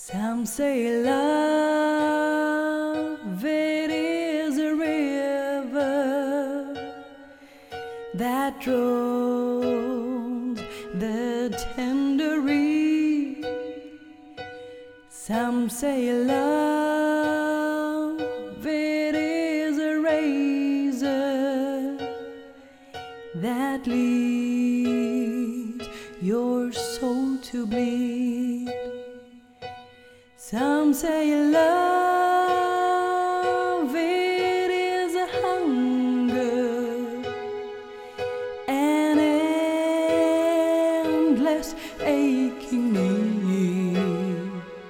Some say love, it is a river that drowns the tender reed. Some say love, it is a razor that leaves your soul to bleed. Some say love, it is a hunger, an endless aching need.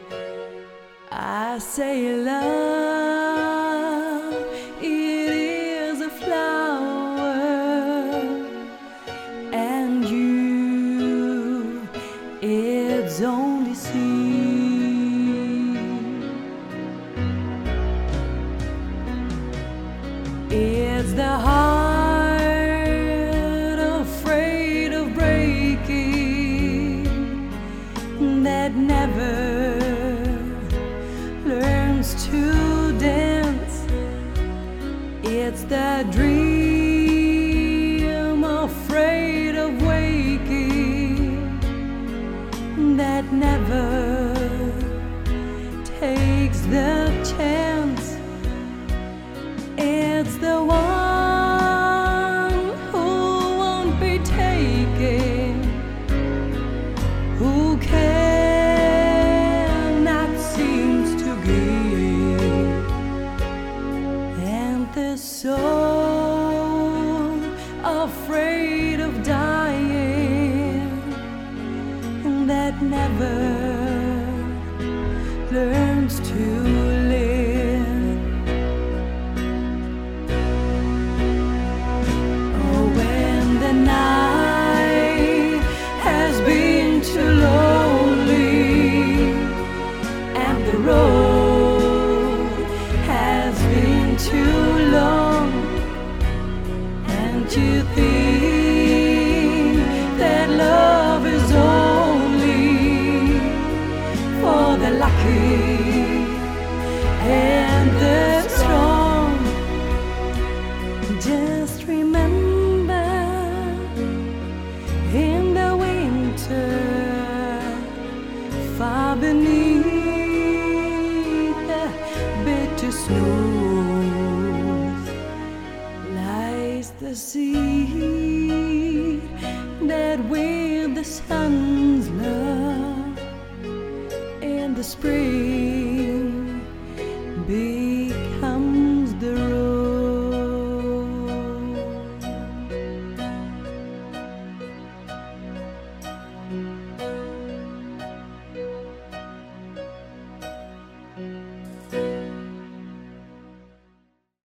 I say love, it is a flower, and you, its only seed. It's the heart afraid of breaking that never learns to dance. It's the dream afraid of waking that never takes the chance. It's the one who won't be taken, who cannot seem to give, and the soul afraid of dying that never learns to live. Night has been too lonely, and the road has been too long, and you think that love is only for the lucky and the strong. Just remember, in the winter, far beneath the bitter snows, lies the seed that with the sun's love in the spring